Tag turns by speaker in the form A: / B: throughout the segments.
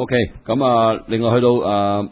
A: OK， 咁另外去到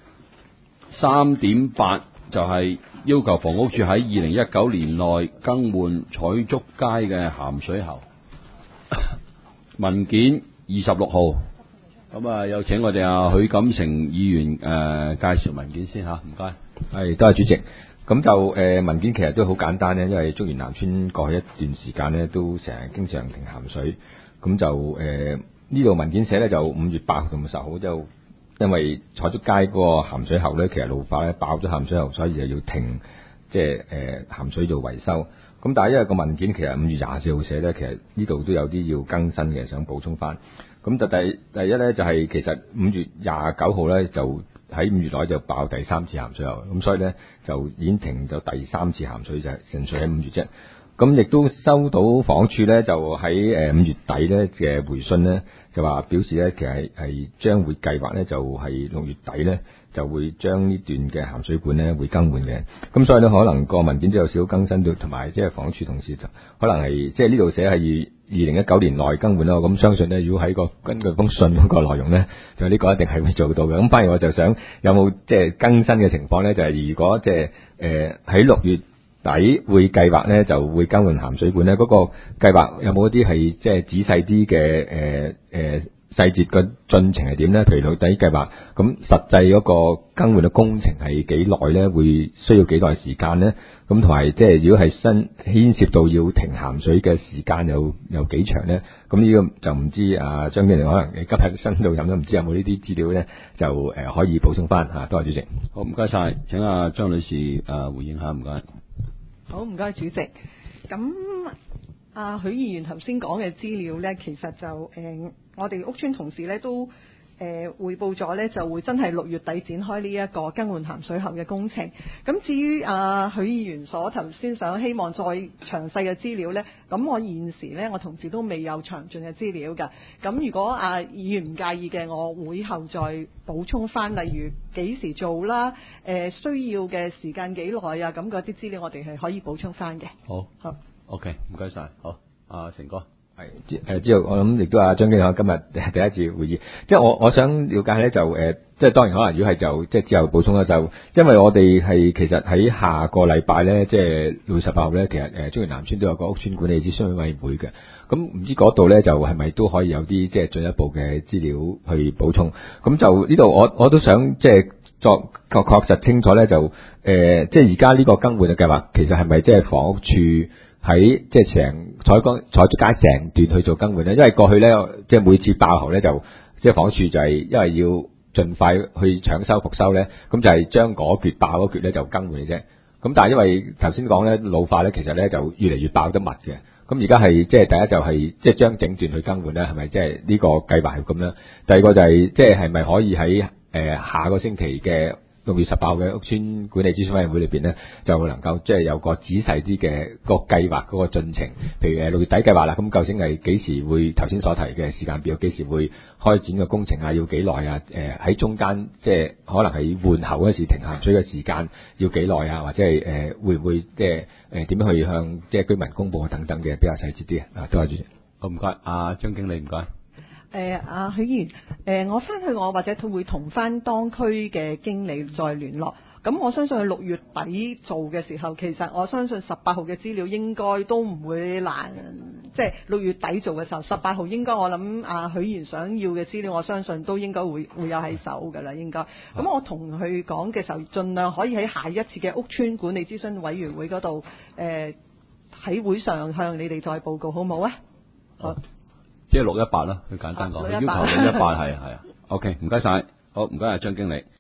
A: 3.8就係要求房屋署喺2019年內更換彩竹街嘅鹹水喉文件26號。咁有請我哋許錦成議員介紹文件先吓，唔該。
B: 係，多謝主席。咁就文件其實都好簡單咧，因為竹園南村過去一段時間咧都成日經常停鹹水，咁就呢度文件寫咧就5月8號同10號就因為彩竹街嗰個鹹水喉咧其實老化咧爆咗鹹水喉，所以就要停即係鹹水做維修。咁但係因為個文件其實5月24號寫咧，其實呢度都有啲要更新嘅，想補充翻。咁就第一咧就係其實5月29號咧就喺5月內就爆第3次鹹水喉，咁所以咧就已經停咗第3次鹹水，就係純粹喺5月啫。咁亦都收到房署咧就喺5月底咧嘅回信咧，就話表示咧其實係將會計劃咧就係6月底咧就會將呢段嘅鹹水管咧會更換嘅。咁所以咧可能個文件都有少少更新到，同埋即係房署同事就可能係即係呢度寫係2019年內更換咯。咁相信咧如果喺根據封信嗰個內容咧，就呢個一定係會做到嘅。咁反而我就想有冇即係更新嘅情況咧，就係如果即係喺6月底會計劃咧就會更換鹹水管咧，嗰個計劃有冇一啲係即係仔細啲嘅細節嘅進程係點咧？譬如6月底計劃，咁實際嗰個更換嘅工程係幾耐咧？會需要幾耐時間咧？咁同埋即係如果係牽涉到要停鹹水嘅時間有幾長咧？咁呢個就唔知張經理可能你今日新到飲都唔知有冇呢啲資料咧，就可以補充翻嚇。多謝主席。
A: 好，唔該晒，請張女士回應下，唔該。
C: 好，唔該主席。咁許議員頭先講嘅資料呢，其實就我哋屋邨同事呢都匯報咗呢，就會真係6月底展開呢一個更換鹹水喉嘅工程。咁至於許議員所頭先希望再詳細嘅資料呢，咁我現時呢，我同事都未有詳盡嘅資料㗎。咁如果議員唔介意嘅，我會後再補充翻，例如幾時做啦，需要嘅時間幾耐啊，咁嗰啲資料我哋係可以補充翻嘅。
A: 好，OK， 唔該晒。好，成哥。
B: 係之後我諗亦都張經理今日第一次會議，即係我想了解咧就即係當然可能如果係就即係之後補充啦，就因為我哋係其實喺下個禮拜咧，即係6月18號咧，其實竹園南村都有個屋邨管理諮詢委員會嘅，咁唔知嗰度咧就係咪都可以有啲即係進一步嘅資料去補充？咁就呢度我都想即係作確實清楚咧，就即係而家呢個更換嘅計劃，其實係咪即係房屋處喺即係成彩竹街成段去做更換咧？因為過去咧即係每次爆喉咧就即係房屋處就係因為要盡快去搶修復修咧，咁就係將嗰橛爆嗰橛咧就更換嘅啫。咁但係因為頭先講咧老化咧，其實咧就越嚟越爆得密嘅。咁而家係即係第一就係即係將整段去更換咧，係咪即係呢個計劃係咁樣？第二個就係即係係咪可以喺下個星期嘅6月18號嘅屋邨管理諮詢委員會裏邊咧，就能夠即係有個仔細啲嘅個計劃嗰個進程，譬如6月底計劃啦，咁究竟係幾時會頭先所提嘅時間表，幾時會開展個工程啊？要幾耐啊？喺中間即係可能係換喉嗰時停鹹水嘅時間要幾耐啊？或者係會唔會即係點樣去向即係居民公佈等等嘅比較細節啲啊？多謝主席。
A: 好，唔該，張經理唔該。
C: 許議員，我翻去我或者會同翻當區嘅經理再聯絡。咁我相信佢6月底做嘅時候，其實我相信18號嘅資料應該都唔會難，即係6月底做嘅時候，18號應該我諗許議員想要嘅資料，我相信都應該會有喺手㗎啦，應該。咁我同佢講嘅時候，盡量可以喺下一次嘅屋邨管理諮詢委員會嗰度，喺會上向你哋再報告，好冇啊？好。
A: 即係618啦，佢簡單講，佢要求618係啊。OK， 唔該晒，好，唔該張經理。